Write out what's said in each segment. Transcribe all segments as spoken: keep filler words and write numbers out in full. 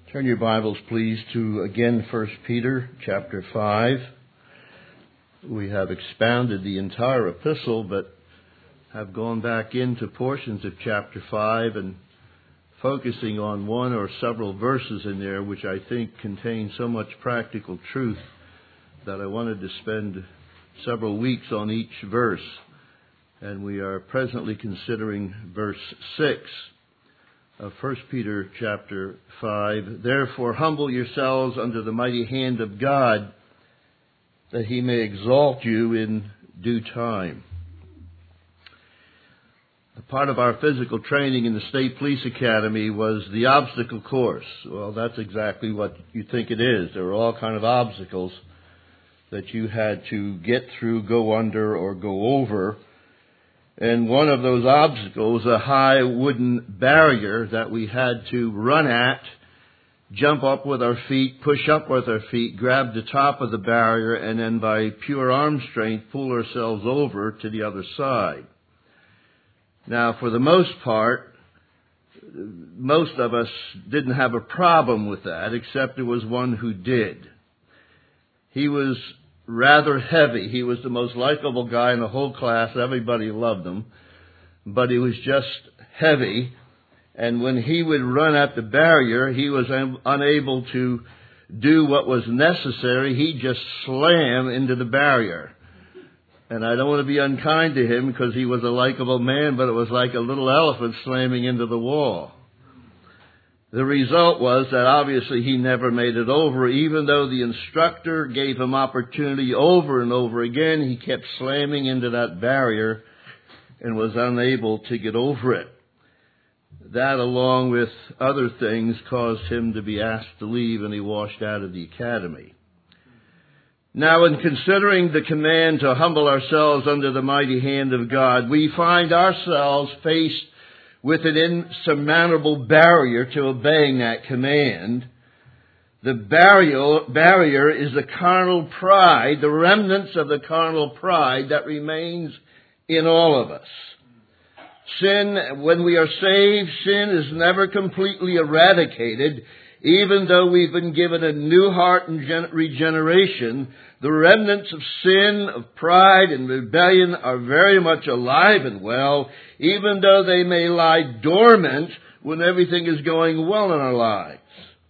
Turn your Bibles, please, to, again, First Peter chapter five. We have expounded the entire epistle, but have gone back into portions of chapter five and focusing on one or several verses in there, which I think contain so much practical truth that I wanted to spend several weeks on each verse. And we are presently considering verse six. Of First Peter chapter five, therefore humble yourselves under the mighty hand of God, that he may exalt you in due time. A part of our physical training in the State Police Academy was the obstacle course. Well, that's exactly what you think it is. There were all kinds of obstacles that you had to get through, go under, or go over. And one of those obstacles, a high wooden barrier that we had to run at, jump up with our feet, push up with our feet, grab the top of the barrier, and then by pure arm strength pull ourselves over to the other side. Now, for the most part, most of us didn't have a problem with that, except there was one who did. He was rather heavy. He was the most likable guy in the whole class. Everybody loved him. But he was just heavy. And when he would run at the barrier, he was un- unable to do what was necessary. He'd just slam into the barrier. And I don't want to be unkind to him because he was a likable man, but it was like a little elephant slamming into the wall. The result was that obviously he never made it over. Even though the instructor gave him opportunity over and over again, he kept slamming into that barrier and was unable to get over it. That, along with other things, caused him to be asked to leave, and he washed out of the academy. Now, in considering the command to humble ourselves under the mighty hand of God, we find ourselves faced with an insurmountable barrier to obeying that command. The barrier, barrier is the carnal pride, the remnants of the carnal pride that remains in all of us. Sin, when we are saved, sin is never completely eradicated. Even though we've been given a new heart and gen- regeneration, the remnants of sin, of pride and rebellion are very much alive and well, even though they may lie dormant when everything is going well in our lives.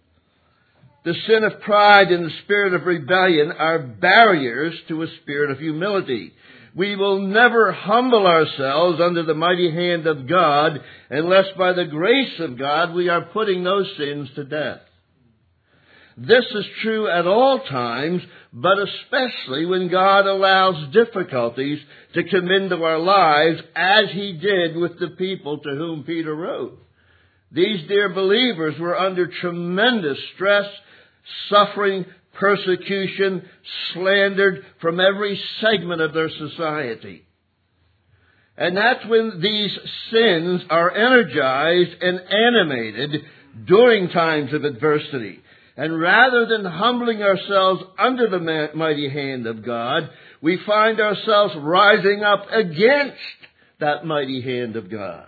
The sin of pride and the spirit of rebellion are barriers to a spirit of humility. We will never humble ourselves under the mighty hand of God unless by the grace of God we are putting those sins to death. This is true at all times, but especially when God allows difficulties to come into our lives, as he did with the people to whom Peter wrote. These dear believers were under tremendous stress, suffering, persecution, slandered from every segment of their society. And that's when these sins are energized and animated during times of adversity. And rather than humbling ourselves under the mighty hand of God, we find ourselves rising up against that mighty hand of God.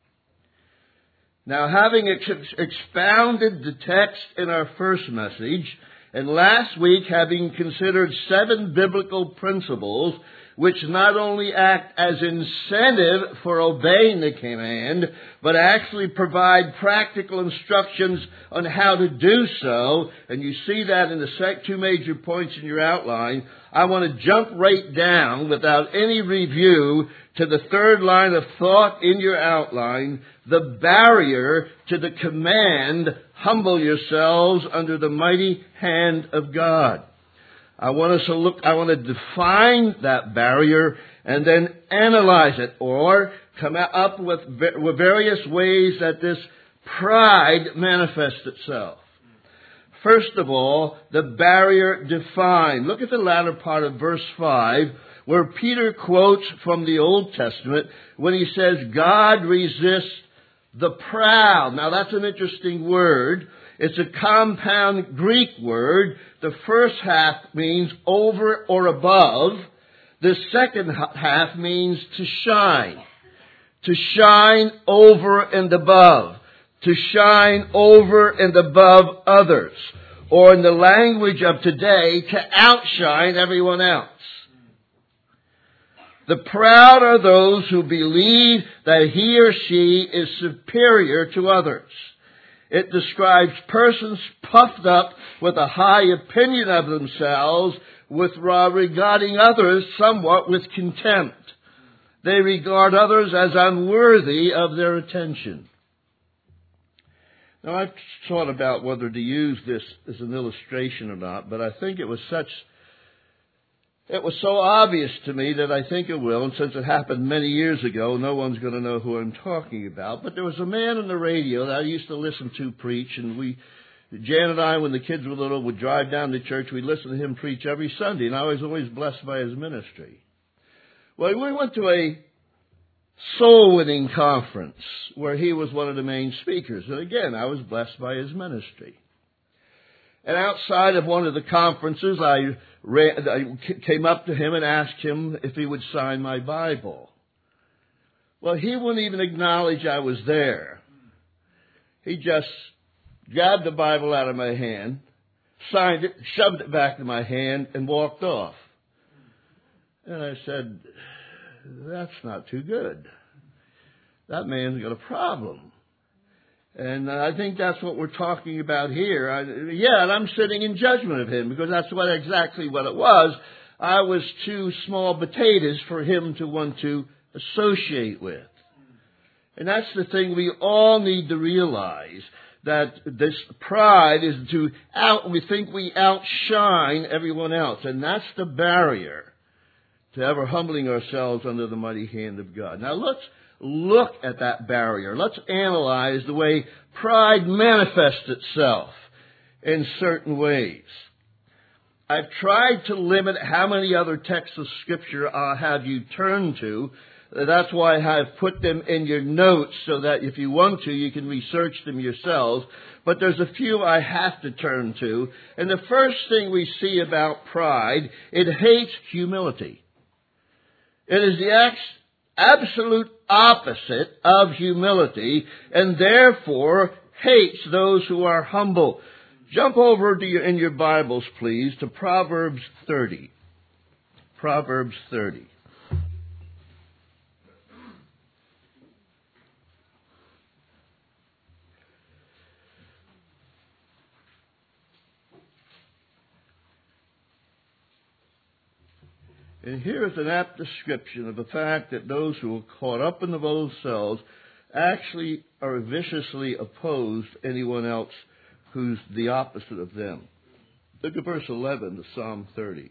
Now, having ex- expounded the text in our first message, and last week having considered seven biblical principles which not only act as incentive for obeying the command, but actually provide practical instructions on how to do so, and you see that in the sec- two major points in your outline, I want to jump right down without any review to the third line of thought in your outline, the barrier to the command, humble yourselves under the mighty hand of God. I want us to look, I want to define that barrier and then analyze it, or come up with, with various ways that this pride manifests itself. First of all, the barrier defined. Look at the latter part of verse five, where Peter quotes from the Old Testament when he says, God resists the proud. Now that's an interesting word. It's a compound Greek word. The first half means over or above. The second half means to shine. To shine over and above. to shine over and above others, or in the language of today, to outshine everyone else. The proud are those who believe that he or she is superior to others. It describes persons puffed up with a high opinion of themselves, with uh, regarding others somewhat with contempt. They regard others as unworthy of their attention. Now, I've thought about whether to use this as an illustration or not, but I think it was such, it was so obvious to me that I think it will, and since it happened many years ago, no one's going to know who I'm talking about. But there was a man on the radio that I used to listen to preach, and we, Jan and I, when the kids were little, would drive down to church. We'd listen to him preach every Sunday, and I was always blessed by his ministry. Well, we went to a soul-winning conference where he was one of the main speakers. And again, I was blessed by his ministry. And outside of one of the conferences, I, ran, I came up to him and asked him if he would sign my Bible. Well, he wouldn't even acknowledge I was there. He just grabbed the Bible out of my hand, signed it, shoved it back to my hand, and walked off. And I said, that's not too good. That man's got a problem. And I think that's what we're talking about here. I, yeah, and I'm sitting in judgment of him because that's what exactly what it was. I was too small potatoes for him to want to associate with. And that's the thing we all need to realize, that this pride is to out, we think we outshine everyone else. And that's the barrier to ever humbling ourselves under the mighty hand of God. Now let's look at that barrier. Let's analyze the way pride manifests itself in certain ways. I've tried to limit how many other texts of Scripture I'll have you turn to. That's why I have put them in your notes so that if you want to, you can research them yourselves. But there's a few I have to turn to. And the first thing we see about pride, it hates humility. It is the absolute opposite of humility, and therefore hates those who are humble. Jump over to your, in your Bibles, please, to Proverbs thirty. Proverbs thirty. And here is an apt description of the fact that those who are caught up in themselves actually are viciously opposed to anyone else who's the opposite of them. Look at verse eleven to Psalm thirty.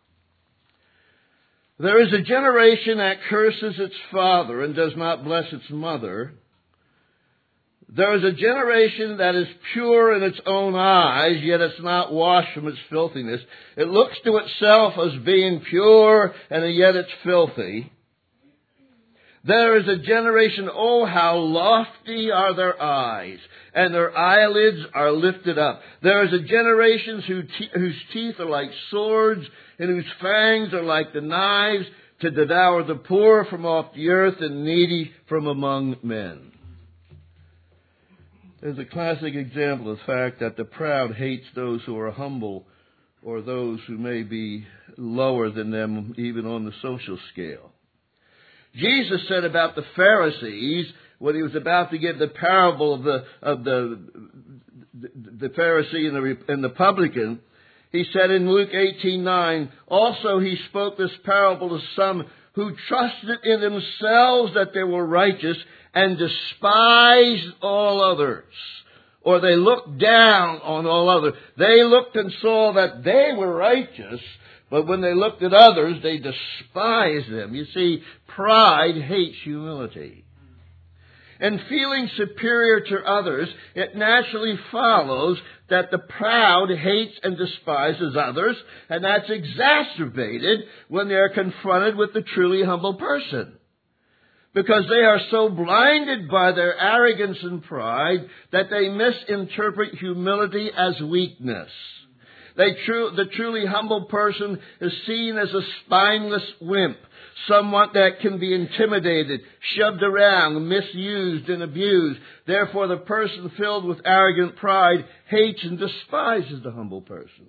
There is a generation that curses its father and does not bless its mother. There is a generation that is pure in its own eyes, yet it's not washed from its filthiness. It looks to itself as being pure, and yet it's filthy. There is a generation, oh, how lofty are their eyes, and their eyelids are lifted up. There is a generation whose te- whose teeth are like swords, and whose fangs are like the knives, to devour the poor from off the earth and needy from among men. There's a classic example of the fact that the proud hates those who are humble, or those who may be lower than them, even on the social scale. Jesus said about the Pharisees, when he was about to give the parable of the of the the Pharisee and the, and the publican, he said in Luke eighteen nine, also he spoke this parable to some who trusted in themselves that they were righteous and despised all others. Or they looked down on all others. They looked and saw that they were righteous, but when they looked at others, they despised them. You see, pride hates humility. And feeling superior to others, it naturally follows that the proud hates and despises others, and that's exacerbated when they're confronted with the truly humble person. Because they are so blinded by their arrogance and pride that they misinterpret humility as weakness. They tru- the truly humble person is seen as a spineless wimp someone that can be intimidated, shoved around, misused, and abused. Therefore, the person filled with arrogant pride hates and despises the humble person.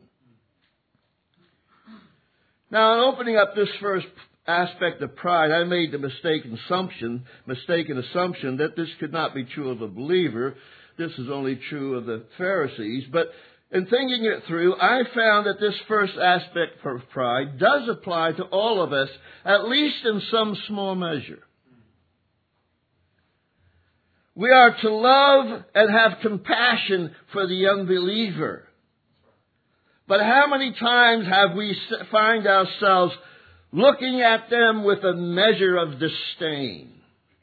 Now, in opening up this first aspect of pride, I made the mistaken assumption, mistaken assumption that this could not be true of a believer. This is only true of the Pharisees. But in thinking it through, I found that this first aspect of pride does apply to all of us, at least in some small measure. We are to love and have compassion for the unbeliever. But how many times have we find ourselves looking at them with a measure of disdain?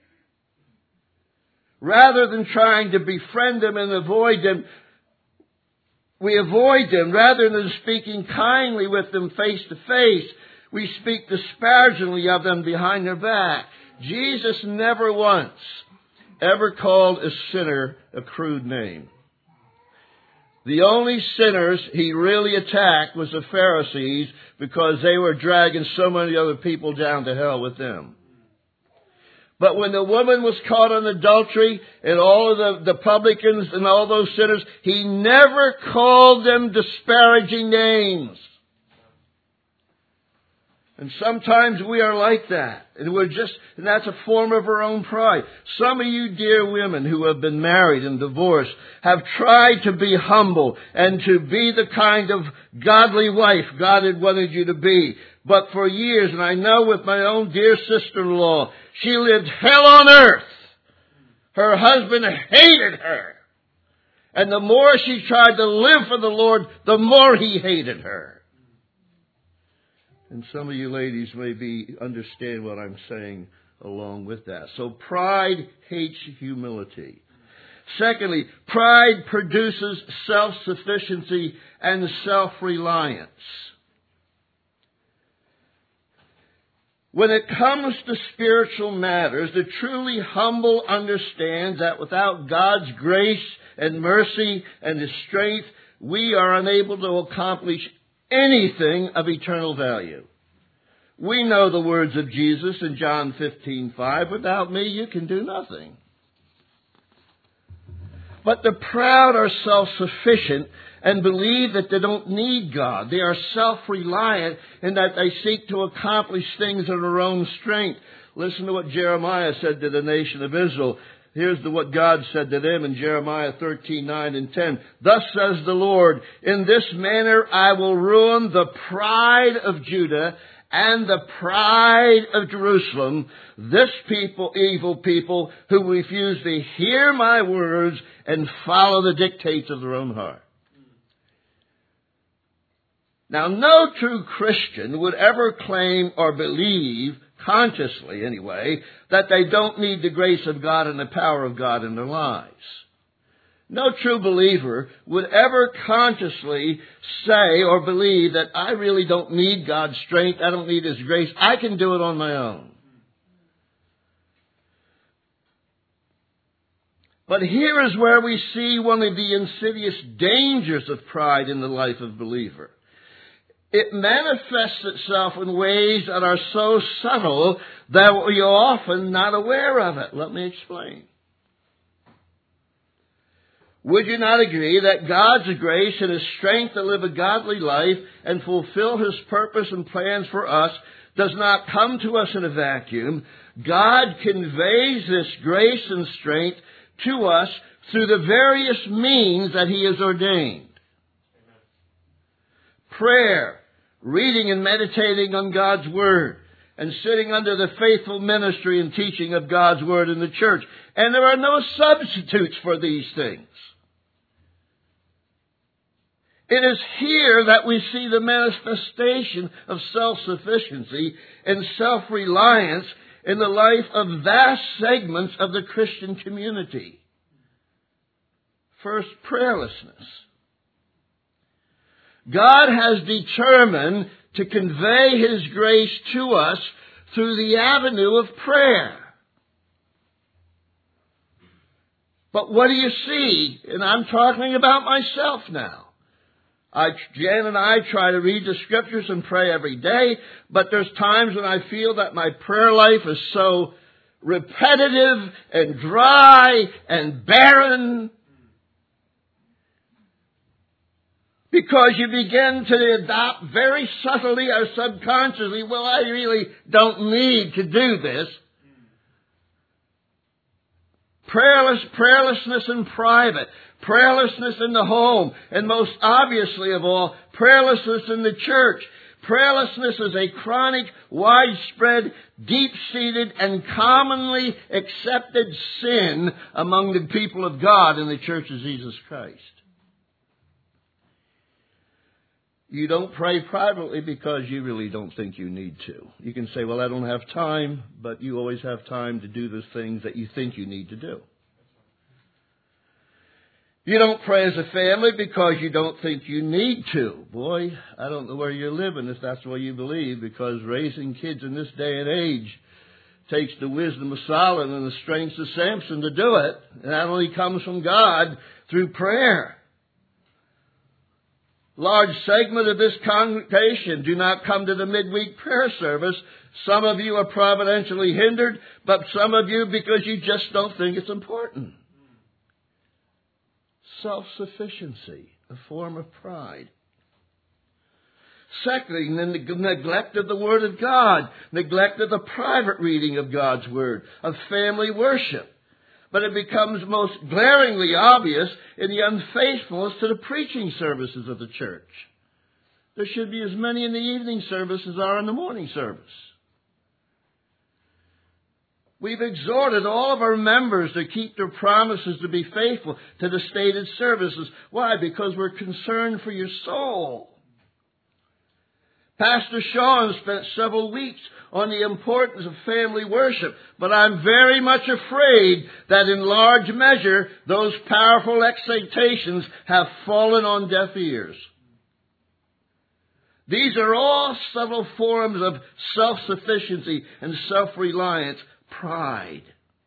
Rather than trying to befriend them and avoid them, we avoid them. Rather than speaking kindly with them face to face, we speak disparagingly of them behind their back. Jesus never once ever called a sinner a crude name. The only sinners he really attacked was the Pharisees, because they were dragging so many other people down to hell with them. But when the woman was caught in adultery, and all of the, the publicans and all those sinners, he never called them disparaging names. And sometimes we are like that. And we're just, and that's a form of our own pride. Some of you dear women who have been married and divorced have tried to be humble and to be the kind of godly wife God had wanted you to be. But for years, and I know with my own dear sister-in-law, she lived hell on earth. Her husband hated her. And the more she tried to live for the Lord, the more he hated her. And some of you ladies maybe understand what I'm saying along with that. So pride hates humility. Secondly, pride produces self-sufficiency and self-reliance. When it comes to spiritual matters, the truly humble understands that without God's grace and mercy and His strength, we are unable to accomplish anything of eternal value. We know the words of Jesus in John fifteen five, without me you can do nothing. But the proud are self-sufficient and believe that they don't need God. They are self-reliant in that they seek to accomplish things in their own strength. Listen to what Jeremiah said to the nation of Israel. Here's the, what God said to them in Jeremiah thirteen nine and ten. Thus says the Lord, in this manner I will ruin the pride of Judah and the pride of Jerusalem, this people, evil people, who refuse to hear my words and follow the dictates of their own heart. Now, no true Christian would ever claim or believe, consciously anyway, that they don't need the grace of God and the power of God in their lives. No true believer would ever consciously say or believe that I really don't need God's strength, I don't need His grace, I can do it on my own. But here is where we see one of the insidious dangers of pride in the life of a believer. It manifests itself in ways that are so subtle that we are often not aware of it. Let me explain. Would you not agree that God's grace and His strength to live a godly life and fulfill His purpose and plans for us does not come to us in a vacuum? God conveys this grace and strength to us through the various means that He has ordained. Prayer, reading and meditating on God's Word, and sitting under the faithful ministry and teaching of God's Word in the church. And there are no substitutes for these things. It is here that we see the manifestation of self-sufficiency and self-reliance in the life of vast segments of the Christian community. First, prayerlessness. God has determined to convey His grace to us through the avenue of prayer. But what do you see? And I'm talking about myself now. I, Jan and I try to read the Scriptures and pray every day, but there's times when I feel that my prayer life is so repetitive and dry and barren, because you begin to adopt very subtly or subconsciously, well, I really don't need to do this. Prayerless, prayerlessness in private, prayerlessness in the home, and most obviously of all, prayerlessness in the church. Prayerlessness is a chronic, widespread, deep-seated, and commonly accepted sin among the people of God in the Church of Jesus Christ. You don't pray privately because you really don't think you need to. You can say, well, I don't have time, but you always have time to do the things that you think you need to do. You don't pray as a family because you don't think you need to. Boy, I don't know where you're living if that's what you believe, because raising kids in this day and age takes the wisdom of Solomon and the strength of Samson to do it. And that only comes from God through prayer. Large segment of this congregation do not come to the midweek prayer service. Some of you are providentially hindered, but some of you because you just don't think it's important. Self-sufficiency, a form of pride. Secondly, the neglect of the Word of God, neglect of the private reading of God's Word, of family worship. But it becomes most glaringly obvious in the unfaithfulness to the preaching services of the church. There should be as many in the evening service as are in the morning service. We've exhorted all of our members to keep their promises to be faithful to the stated services. Why? Because we're concerned for your soul. Pastor Sean spent several weeks on the importance of family worship, but I'm very much afraid that in large measure those powerful excitations have fallen on deaf ears. These are all subtle forms of self-sufficiency and self-reliance, pride.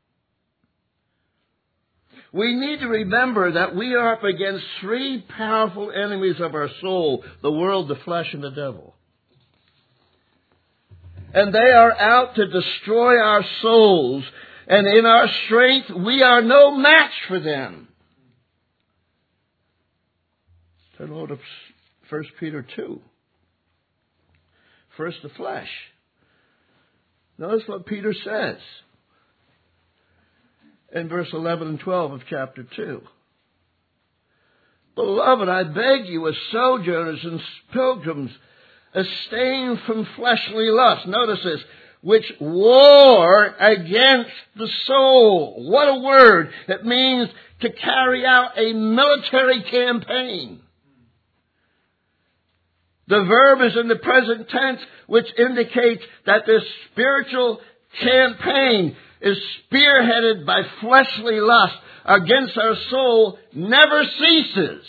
We need to remember that we are up against three powerful enemies of our soul: the world, the flesh, and the devil. And they are out to destroy our souls. And in our strength, we are no match for them. Turn over to First Peter two. First, the flesh. Notice what Peter says in verse eleven and twelve of chapter two. Beloved, I beg you, as sojourners and pilgrims, abstain from fleshly lust. Notice this. Which war against the soul. What a word. It means to carry out a military campaign. The verb is in the present tense, which indicates that this spiritual campaign is spearheaded by fleshly lust against our soul, never ceases.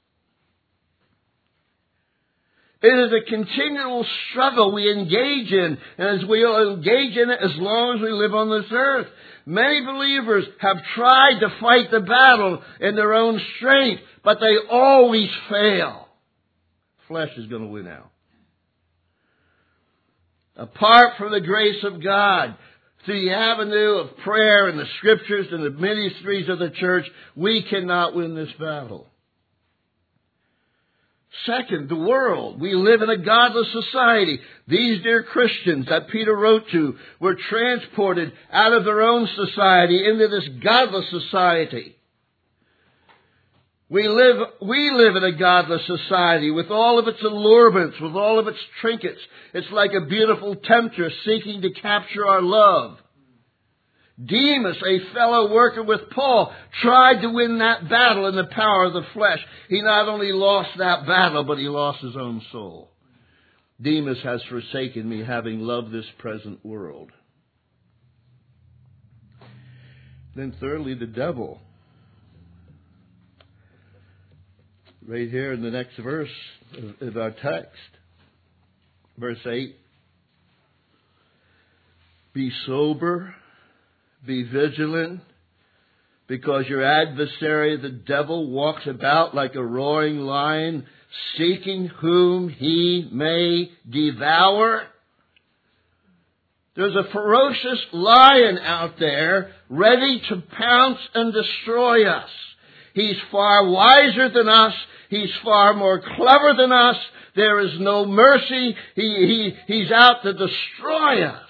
It is a continual struggle we engage in, and as we will engage in it as long as we live on this earth. Many believers have tried to fight the battle in their own strength, but they always fail. Flesh is going to win out. Apart from the grace of God, through the avenue of prayer and the Scriptures and the ministries of the church, we cannot win this battle. Second, the world. We live in a godless society. These dear Christians that Peter wrote to were transported out of their own society into this godless society. We live, we live in a godless society with all of its allurements, with all of its trinkets. It's like a beautiful tempter seeking to capture our love. Demas, a fellow worker with Paul, tried to win that battle in the power of the flesh. He not only lost that battle, but he lost his own soul. Demas has forsaken me, having loved this present world. Then thirdly, the devil. Right here in the next verse of our text. Verse eight. Be sober. Be vigilant. Because your adversary, the devil, walks about like a roaring lion, seeking whom he may devour. There's a ferocious lion out there ready to pounce and destroy us. He's far wiser than us. He's far more clever than us. There is no mercy. He, he, he's out to destroy us.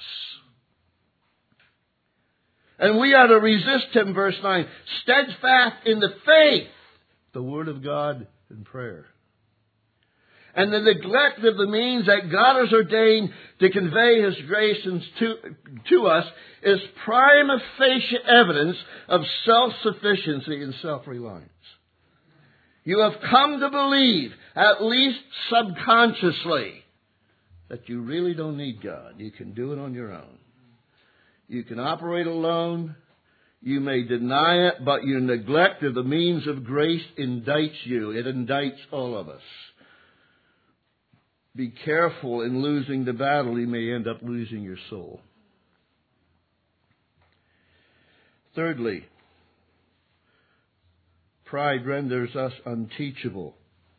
And we are to resist him, verse nine, steadfast in the faith, the Word of God and prayer. And the neglect of the means that God has ordained to convey His grace to, to us is prima facie evidence of self-sufficiency and self-reliance. You have come to believe, at least subconsciously, that you really don't need God. You can do it on your own. You can operate alone. You may deny it, but your neglect of the means of grace indicts you. It indicts all of us. Be careful in losing the battle. You may end up losing your soul. Thirdly, pride renders us unteachable.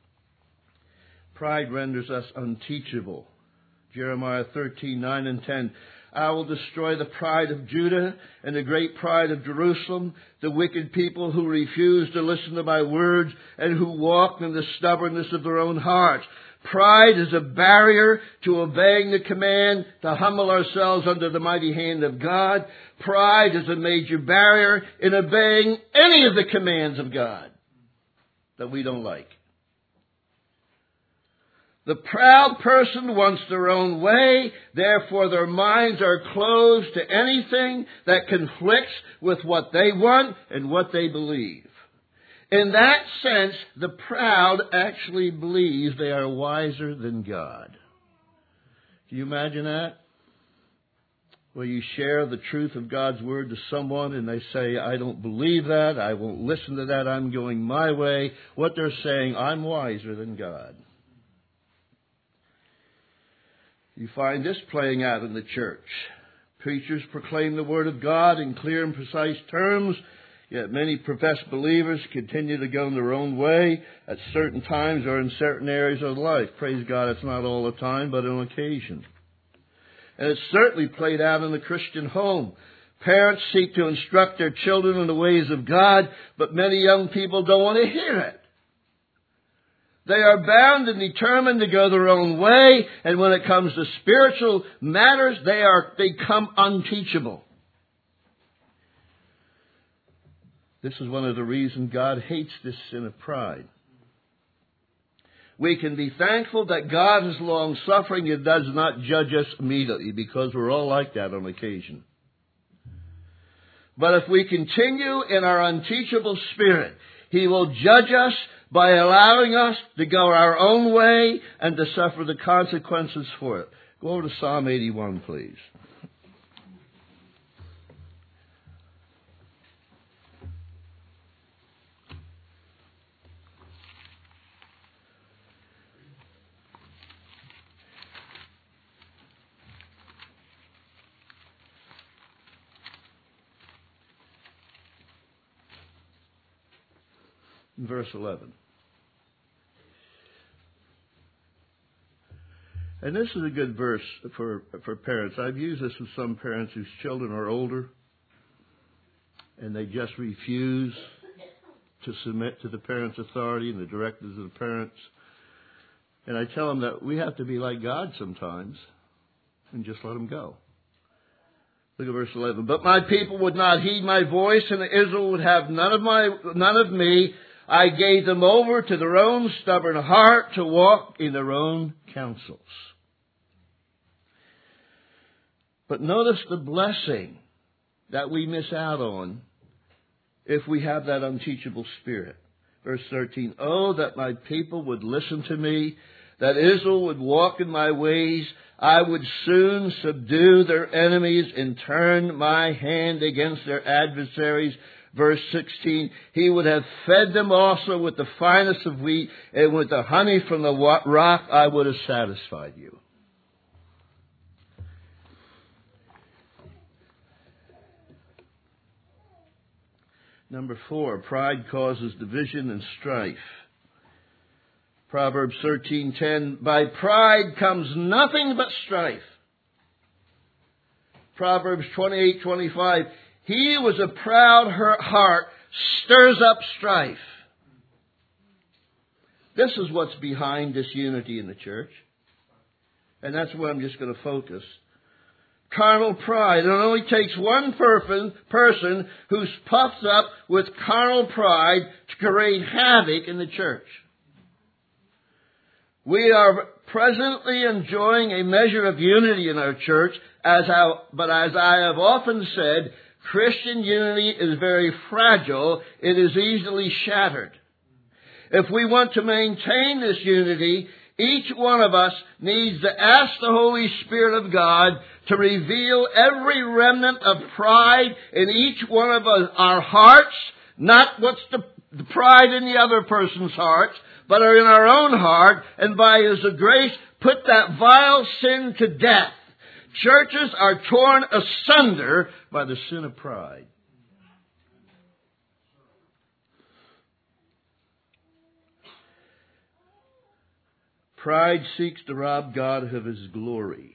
Pride renders us unteachable. Jeremiah thirteen, nine and ten. I will destroy the pride of Judah and the great pride of Jerusalem, the wicked people who refuse to listen to my words and who walk in the stubbornness of their own hearts. Pride is a barrier to obeying the command to humble ourselves under the mighty hand of God. Pride is a major barrier in obeying any of the commands of God that we don't like. The proud person wants their own way, therefore their minds are closed to anything that conflicts with what they want and what they believe. In that sense, the proud actually believe they are wiser than God. Can you imagine that? Where you share the truth of God's Word to someone and they say, I don't believe that, I won't listen to that, I'm going my way. What they're saying, I'm wiser than God. You find this playing out in the church. Preachers proclaim the Word of God in clear and precise terms, yet many professed believers continue to go in their own way at certain times or in certain areas of life. Praise God, it's not all the time, but on occasion. And it's certainly played out in the Christian home. Parents seek to instruct their children in the ways of God, but many young people don't want to hear it. They are bound and determined to go their own way, and when it comes to spiritual matters, they are become unteachable. This is one of the reasons God hates this sin of pride. We can be thankful that God is long-suffering and does not judge us immediately, because we're all like that on occasion. But if we continue in our unteachable spirit, He will judge us by allowing us to go our own way and to suffer the consequences for it. Go over to Psalm eighty-one, please. Verse eleven. And this is a good verse for, for parents. I've used this with some parents whose children are older and they just refuse to submit to the parents' authority and the directives of the parents. And I tell them that we have to be like God sometimes and just let them go. Look at verse eleven. But my people would not heed my voice, and Israel would have none of my none of me. I gave them over to their own stubborn heart to walk in their own counsels. But notice the blessing that we miss out on if we have that unteachable spirit. Verse thirteen, oh, that my people would listen to me, that Israel would walk in my ways. I would soon subdue their enemies and turn my hand against their adversaries. Verse sixteen, He would have fed them also with the finest of wheat, and with the honey from the rock I would have satisfied you. Number four, pride causes division and strife. Proverbs thirteen ten, by pride comes nothing but strife. Proverbs twenty-eight twenty-five, he who was a proud heart stirs up strife. This is what's behind disunity in the church. And that's where I'm just going to focus. Carnal pride. It only takes one person, person who's puffed up with carnal pride to create havoc in the church. We are presently enjoying a measure of unity in our church, as how, but as I have often said, Christian unity is very fragile. It is easily shattered. If we want to maintain this unity, each one of us needs to ask the Holy Spirit of God to reveal every remnant of pride in each one of our hearts, not what's the, the pride in the other person's hearts, but are in our own heart, and by His grace put that vile sin to death. Churches are torn asunder by the sin of pride. Pride seeks to rob God of His glory.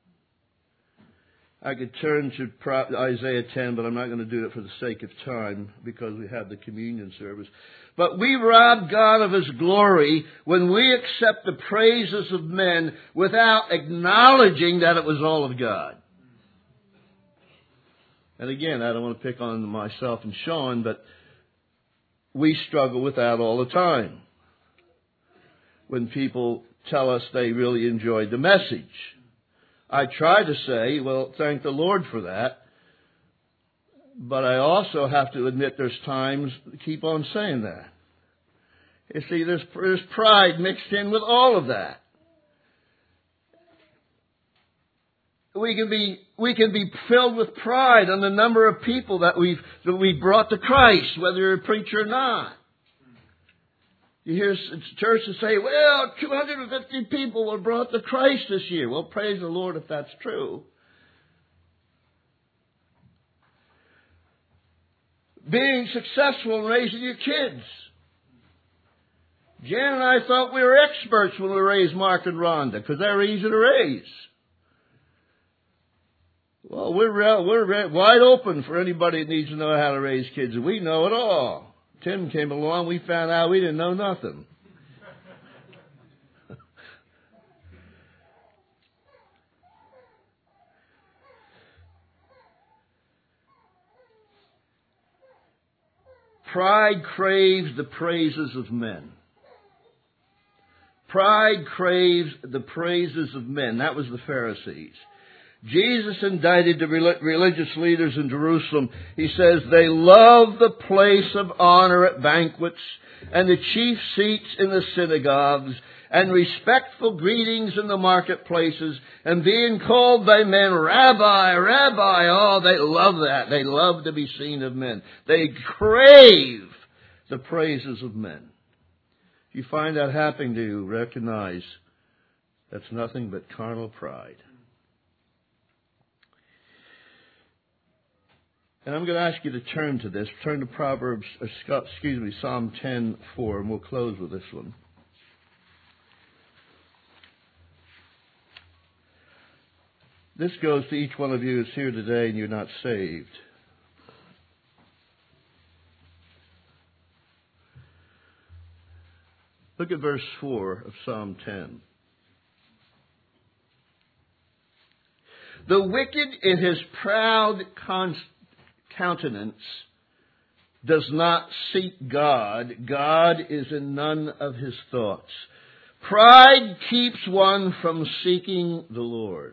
I could turn to Isaiah ten, but I'm not going to do it for the sake of time because we have the communion service. But we rob God of His glory when we accept the praises of men without acknowledging that it was all of God. And again, I don't want to pick on myself and Sean, but we struggle with that all the time. When people tell us they really enjoyed the message, I try to say, well, thank the Lord for that. But I also have to admit there's times to keep on saying that. You see, there's, there's pride mixed in with all of that. We can be we can be filled with pride on the number of people that we've that we brought to Christ, whether you're a preacher or not. You hear churches say, well, two hundred fifty people were brought to Christ this year. Well, praise the Lord if that's true. Being successful in raising your kids. Jan and I thought we were experts when we raised Mark and Rhonda because they were easy to raise. Well, we're we're wide open for anybody that needs to know how to raise kids. We know it all. Tim came along, we found out we didn't know nothing. Pride craves the praises of men. Pride craves the praises of men. That was the Pharisees. Jesus indicted the religious leaders in Jerusalem. He says, they love the place of honor at banquets and the chief seats in the synagogues and respectful greetings in the marketplaces and being called by men, Rabbi, Rabbi. Oh, they love that. They love to be seen of men. They crave the praises of men. If you find that happening to you, recognize that's nothing but carnal pride. And I'm going to ask you to turn to this. Turn to Proverbs, excuse me, Psalm ten four, and we'll close with this one. This goes to each one of you who's here today and you're not saved. Look at verse four of Psalm ten. The wicked in his proud constancy countenance does not seek God. God is in none of his thoughts. Pride keeps one from seeking the Lord.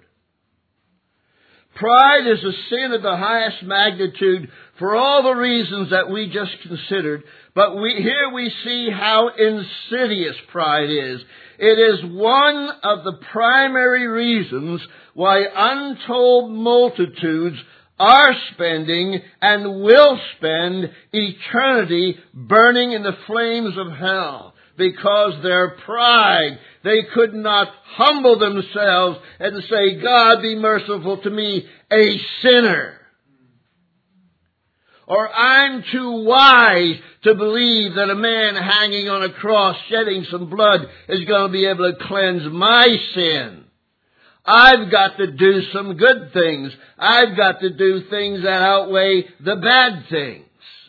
Pride is a sin of the highest magnitude for all the reasons that we just considered. But we, here we see how insidious pride is. It is one of the primary reasons why untold multitudes are spending and will spend eternity burning in the flames of hell because their pride, they could not humble themselves and say, God, be merciful to me, a sinner. Or I'm too wise to believe that a man hanging on a cross shedding some blood is going to be able to cleanse my sin. I've got to do some good things. I've got to do things that outweigh the bad things.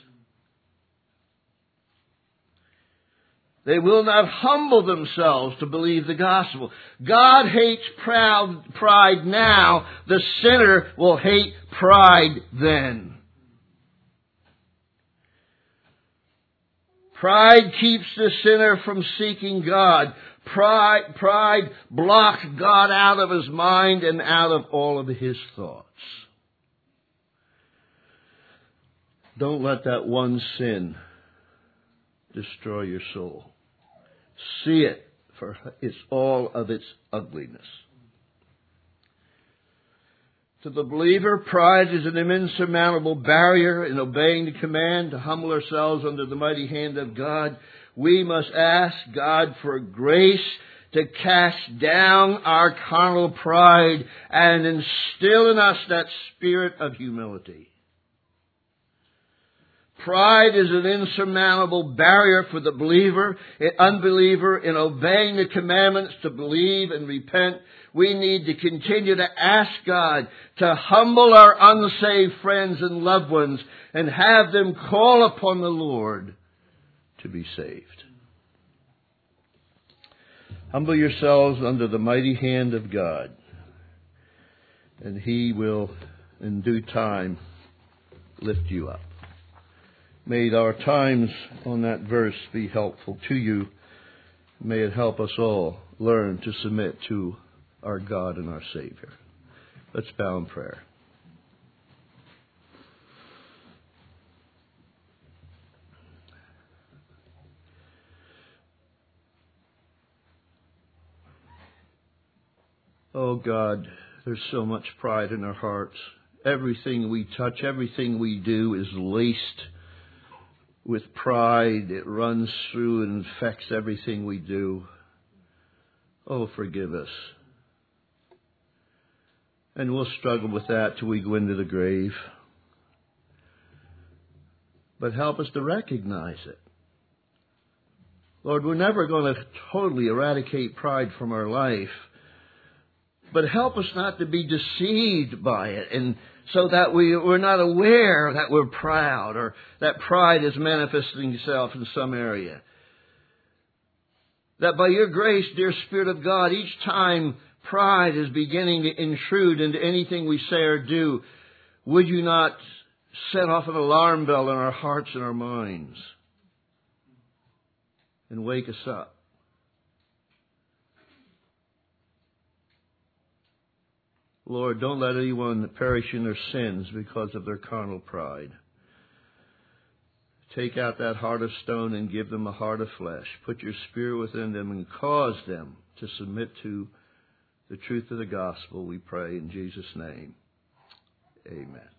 They will not humble themselves to believe the gospel. God hates proud pride now. The sinner will hate pride then. Pride keeps the sinner from seeking God. Pride, pride blocks God out of his mind and out of all of his thoughts. Don't let that one sin destroy your soul. See it for it's all of its ugliness. To the believer, pride is an insurmountable barrier in obeying the command to humble ourselves under the mighty hand of God. We must ask God for grace to cast down our carnal pride and instill in us that spirit of humility. Pride is an insurmountable barrier for the believer, an unbeliever in obeying the commandments to believe and repent. We need to continue to ask God to humble our unsaved friends and loved ones and have them call upon the Lord to be saved. Humble yourselves under the mighty hand of God, and He will in due time lift you up. May our times on that verse be helpful to you. May it help us all learn to submit to our God and our Savior. Let's bow in prayer. Oh God, there's so much pride in our hearts. Everything we touch, everything we do is laced with pride. It runs through and infects everything we do. Oh, forgive us. And we'll struggle with that till we go into the grave. But help us to recognize it. Lord, we're never going to totally eradicate pride from our life. But help us not to be deceived by it, and so that we, we're not aware that we're proud or that pride is manifesting itself in some area. That by your grace, dear Spirit of God, each time pride is beginning to intrude into anything we say or do, would you not set off an alarm bell in our hearts and our minds and wake us up? Lord, don't let anyone perish in their sins because of their carnal pride. Take out that heart of stone and give them a heart of flesh. Put your Spirit within them and cause them to submit to the truth of the gospel, we pray in Jesus' name. Amen.